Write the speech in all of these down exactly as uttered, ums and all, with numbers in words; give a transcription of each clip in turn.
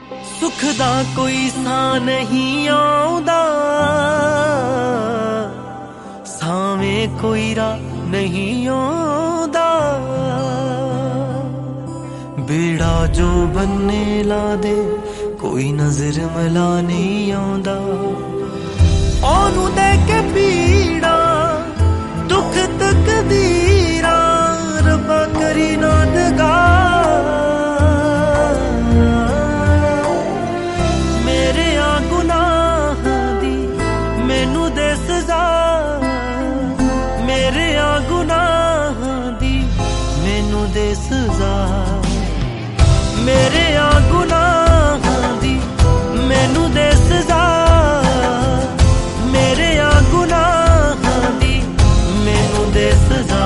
सुख दा कोई सा नहीं आउंदा, सावें कोई राह नहीं आउंदा। बेड़ा जो बन्ने ला दे कोई नजर मिला नहीं आउंदा। ओनू दे के पीड़ा दुख तकदीरा रब्बा करी ना दगा। मेरे आ गुनाह दी मैनू दे सजा, मेरे आ गुनाह दी मैनू दे सजा। मेरे आ गुनाह दी मैनू दे सजा, मेरे आ गुनाह दी मैनू दे सजा।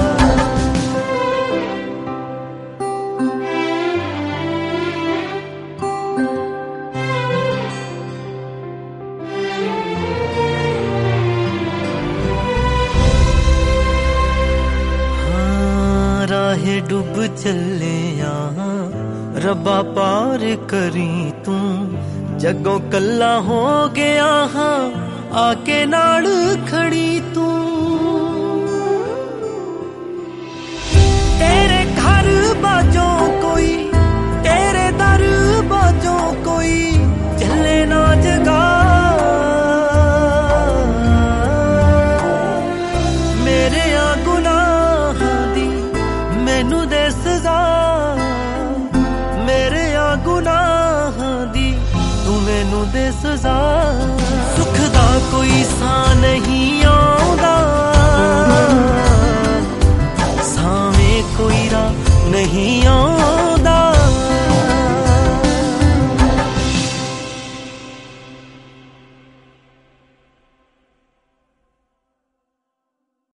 हाँ राहे डुब चले आ रब्बा पार करी तू, जगों कल्ला हो गया हाँ आके नाल खड़ी तू। तेरे घर बाजों कोई तेरे दर बाजों कोई चले ना जगा। मेरे आ गुनाह दी मैनू दे सजा, मेरे आ गुनाह दी तू मैनू दे सजा। सुख दा कोई सा नहीं आउंदा, सावें कोई राह नहीं आउंदा।